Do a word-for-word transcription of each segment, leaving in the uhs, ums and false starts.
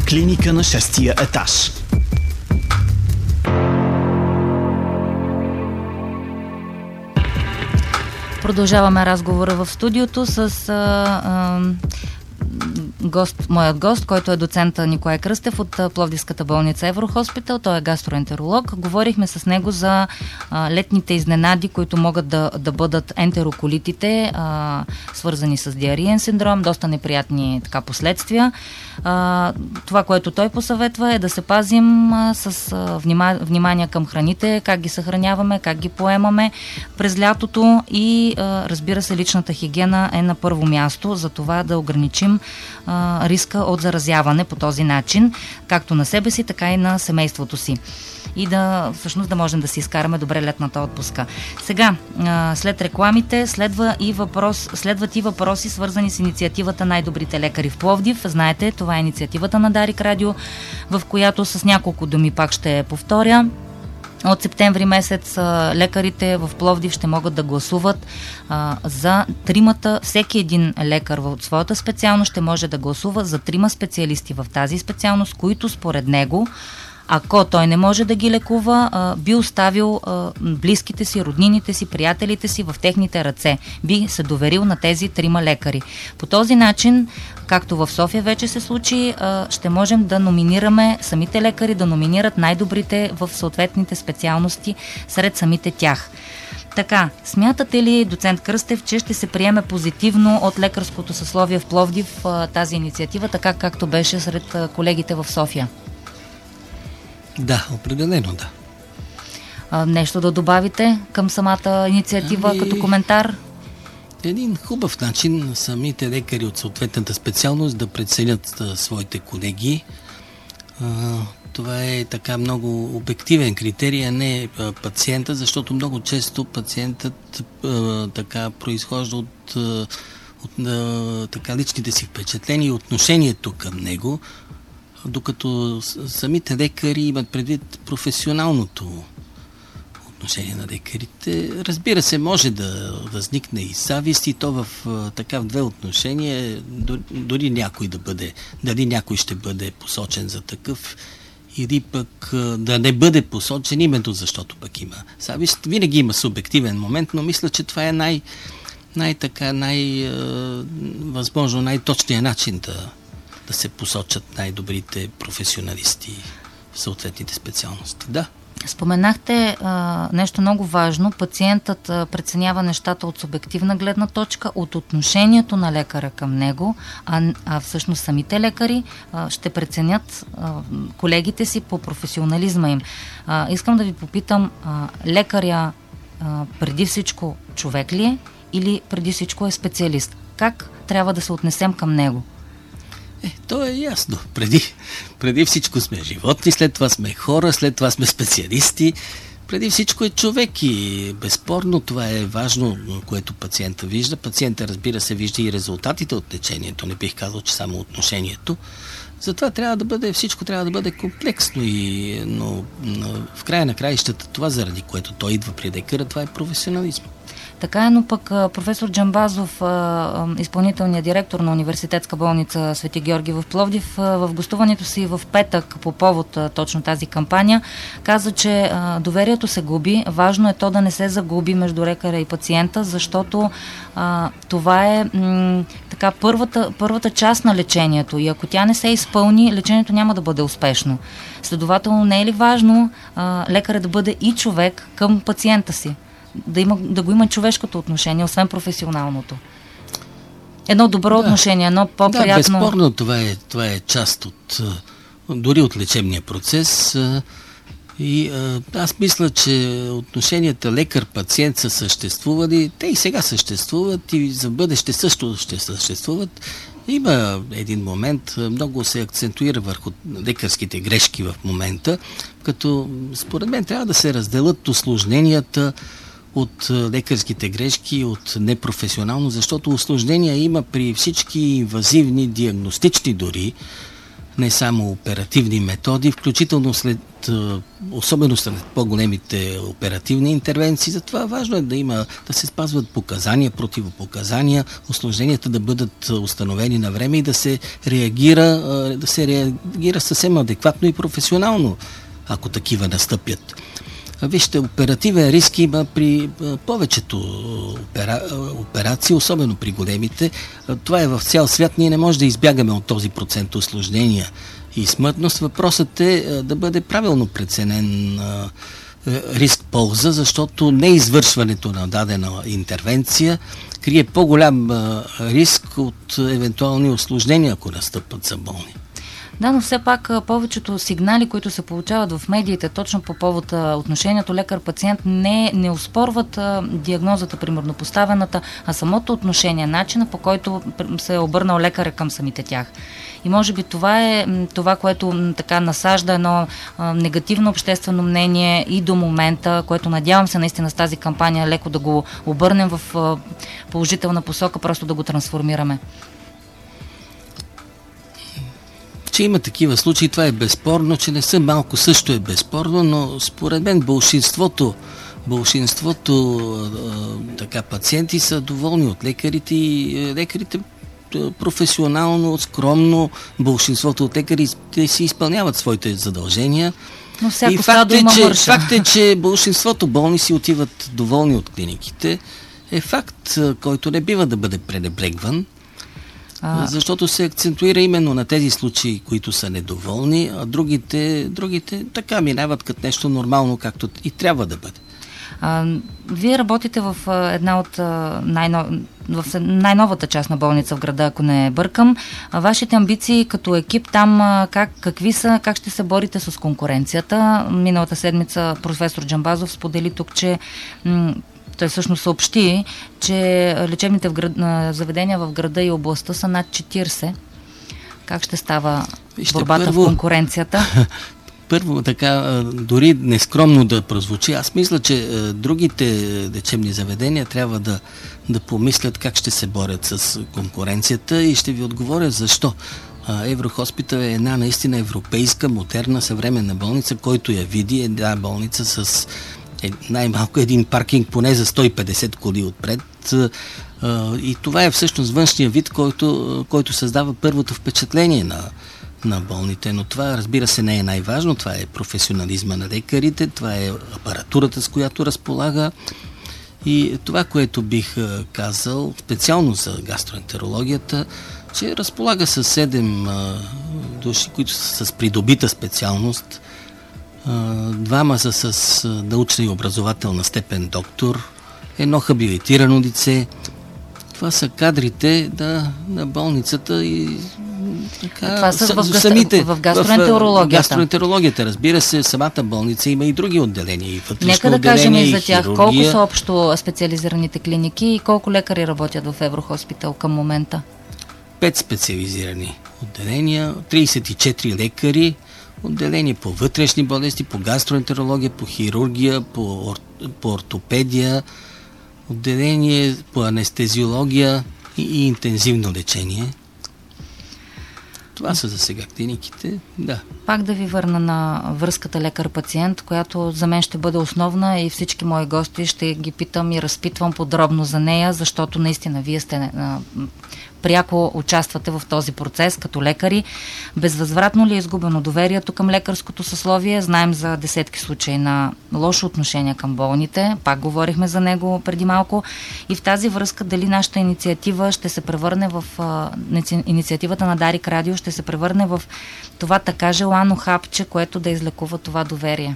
клиника на шестия етаж. Продължаваме разговора в студиото с а, а, гост, моят гост, който е доцента Николай Кръстев от Пловдивската болница Еврохоспитал. Той е гастроентеролог. Говорихме с него за а, летните изненади, които могат да, да бъдат ентероколитите, а, свързани с диариен синдром, доста неприятни така последствия. А, това, което той посъветва, е да се пазим а, с а, внима, внимание към храните, как ги съхраняваме, как ги поемаме през лятото и а, разбира се, личната хигиена е на първо място, за това да ограничим а, риска от заразяване по този начин, както на себе си, така и на семейството си. И да, всъщност, да можем да си изкараме добре летната отпуска. Сега, а, след рекламите, следва и въпрос, следват и въпроси, свързани с инициативата Най-добрите лекари в Пловдив. Знаете, това е инициативата на Дарик Радио, в която с няколко думи пак ще повторя. От септември месец а, лекарите в Пловдив ще могат да гласуват а, за тримата, всеки един лекар в своята специалност ще може да гласува за трима специалисти в тази специалност, които според него, ако той не може да ги лекува, а, би оставил а, близките си, роднините си, приятелите си в техните ръце. Би се доверил на тези трима лекари. По този начин, както в София вече се случи, а, ще можем да номинираме самите лекари, да номинират най-добрите в съответните специалности сред самите тях. Така, смятате ли, доцент Кръстев, че ще се приеме позитивно от лекарското съсловие в Пловдив а, тази инициатива, така както беше сред а, колегите в София? Да, определено да. А, нещо да добавите към самата инициатива ами, като коментар? Един хубав начин самите лекари от съответната специалност да преценят а, своите колеги. А, това е така много обективен критерий, а не а, пациента, защото много често пациентът а, така произхожда от, а, от а, така личните си впечатления и отношението към него, докато самите лекари имат предвид професионалното отношение на лекарите. Разбира се, може да възникне и завист, и то в така в две отношения, дори някой да бъде, дали някой ще бъде посочен за такъв, или пък да не бъде посочен, именно защото пък има завист. Винаги има субективен момент, но мисля, че това е най- най-така, най-възможно, най-точният начин да да се посочат най-добрите професионалисти в съответните специалности. Да. Споменахте а, нещо много важно. Пациентът а, преценява нещата от субективна гледна точка, от отношението на лекаря към него, а, а всъщност самите лекари а, ще преценят а, колегите си по професионализма им. А, искам да ви попитам, а, лекаря а, преди всичко човек ли е или преди всичко е специалист? Как трябва да се отнесем към него? Е, то е ясно. Преди, преди всичко сме животни, след това сме хора, след това сме специалисти. Преди всичко е човек и безспорно това е важно, което пациента вижда. Пациента, разбира се, вижда и резултатите от лечението. Не бих казал, че само отношението. Затова трябва да бъде, всичко трябва да бъде комплексно, и, но, но в края на краищата това, заради което той идва при лекаря, това е професионализм. Така е, но пък професор Джамбазов, изпълнителният директор на Университетска болница Свети Георги в Пловдив, в гостуването си в петък по повод точно тази кампания, каза, че доверието се губи. Важно е то да не се загуби между лекаря и пациента, защото а, това е м, така първата, първата част на лечението, и ако тя не се изпълни, лечението няма да бъде успешно. Следователно, не е ли важно а, лекаря да бъде и човек към пациента си? Да, има, да го има човешкото отношение, освен професионалното. Едно добро да. отношение, едно по-приятно... Да, безспорно това е, това е част от, дори от лечебния процес. И аз мисля, че отношенията лекар-пациент са съществували, те и сега съществуват, и за бъдеще също ще съществуват. Има един момент, много се акцентуира върху лекарските грешки в момента, като според мен трябва да се разделят усложненията от лекарските грешки, от непрофесионално, защото усложнения има при всички инвазивни, диагностични дори не само оперативни методи, включително след, особено след по-големите оперативни интервенции. Затова важно е да има, да се спазват показания, противопоказания, усложненията да бъдат установени на време и да се реагира, да се реагира съвсем адекватно и професионално, ако такива настъпят. Вижте, оперативен риск има при повечето опера... операции, особено при големите. Това е в цял свят. Ние не можем да избягаме от този процент усложнения и смъртност. Въпросът е да бъде правилно преценен риск-полза, защото неизвършването на дадена интервенция крие по-голям риск от евентуални усложнения, ако настъпат за болни. Да, но все пак повечето сигнали, които се получават в медиите, точно по повод отношението лекар-пациент, не, не оспорват а, диагнозата, примерно поставената, а самото отношение, начина по който се е обърнал лекаря към самите тях. И може би това е това, което така насажда едно а, негативно обществено мнение и до момента, което надявам се наистина с тази кампания леко да го обърнем в а, положителна посока, просто да го трансформираме. Че има такива случаи, това е безспорно, че не са малко, също е безспорно, но според мен болшинството, болшинството а, така, пациенти са доволни от лекарите и лекарите професионално, скромно, болшинството от лекарите си изпълняват своите задължения. Но всяко и факт е, че, факт е, че болшинството болни си отиват доволни от клиниките. Е факт, който не бива да бъде пренебрегван. А... Защото се акцентуира именно на тези случаи, които са недоволни, а другите, другите така минават като нещо нормално, както и трябва да бъде. А, вие работите в една от най-нов... в най-новата част на болница в града, ако не бъркам. А вашите амбиции като екип там как, какви са, как ще се борите с конкуренцията? Миналата седмица професор Джамбазов сподели тук, че м- той всъщност съобщи, че лечебните в град, заведения в града и областта са над четирийсет. Как ще става Вижте, борбата първо, в конкуренцията? Първо, така, дори нескромно да прозвучи, аз мисля, че другите лечебни заведения трябва да, да помислят как ще се борят с конкуренцията и ще ви отговоря защо. Еврохоспитал е една наистина европейска, модерна, съвременна болница, който я види, една болница с е най-малко един паркинг поне за сто и петдесет коли отпред. И това е всъщност външния вид, който, който създава първото впечатление на, на болните. Но това, разбира се, не е най-важно. Това е професионализма на лекарите, това е апаратурата, с която разполага. И това, което бих казал специално за гастроентерологията, че разполага с седем души, които са с придобита специалност. Двама са с научна и образователна степен доктор, едно хабилитирано лице. Това са кадрите на, на болницата и така. Това са в, самите, в гастроентерологията. В гастроентерологията, разбира се, самата болница има и други отделения. И вътрешно Нека да отделение, кажем и за и тях. хирургия. Колко са общо специализираните клиники и колко лекари работят в Еврохоспитал към момента? Пет специализирани отделения, трийсет и четири лекари, отделение по вътрешни болести, по гастроентерология, по хирургия, по, ор, по ортопедия, отделение по анестезиология и, и интензивно лечение. Това са за сега клиниките, да. Пак да ви върна на връзката лекар-пациент, която за мен ще бъде основна и всички мои гости ще ги питам и разпитвам подробно за нея, защото наистина вие сте а, пряко участвате в този процес като лекари. Безвъзвратно ли е изгубено доверието към лекарското съсловие? Знаем за десетки случаи на лошо отношение към болните. Пак говорихме за него преди малко. И в тази връзка дали нашата инициатива ще се превърне в а, инициативата на Дарик Радио ще се превърне в това така желано хапче, което да излекува това доверие?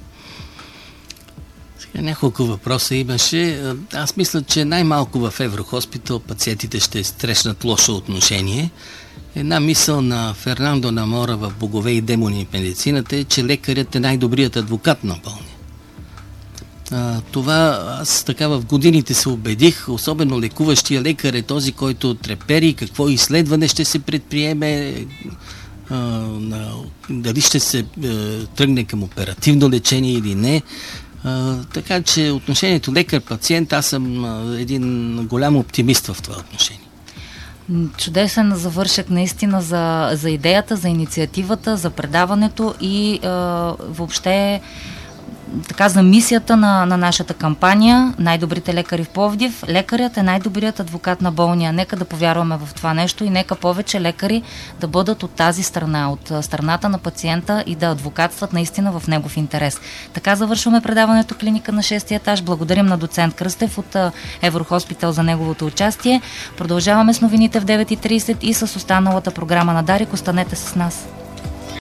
Сега няколко въпроса имаше. Аз мисля, че най-малко в Еврохоспитал пациентите ще срещнат лошо отношение. Една мисъл на Фернандо Намора в Богове и демони в медицината е, че лекарят е най-добрият адвокат на болния. А, това аз така в годините се убедих, особено лекуващия лекар е този, който трепери какво изследване ще се предприеме, а, на, дали ще се а, тръгне към оперативно лечение или не. А, така че отношението лекар-пациент, аз съм а, един голям оптимист в това отношение. Чудесен завършек наистина за, за идеята, за инициативата, за предаването и е, въобще така за мисията на, на нашата кампания Най-добрите лекари в Пловдив. Лекарят е най-добрият адвокат на болния. Нека да повярваме в това нещо и нека повече лекари да бъдат от тази страна, от страната на пациента и да адвокатстват наистина в негов интерес. Така завършваме предаването Клиника на шестия етаж. Благодарим на доцент Кръстев от Еврохоспитал за неговото участие. Продължаваме с новините в девет и трийсет и с останалата програма на Дарик. Останете с нас.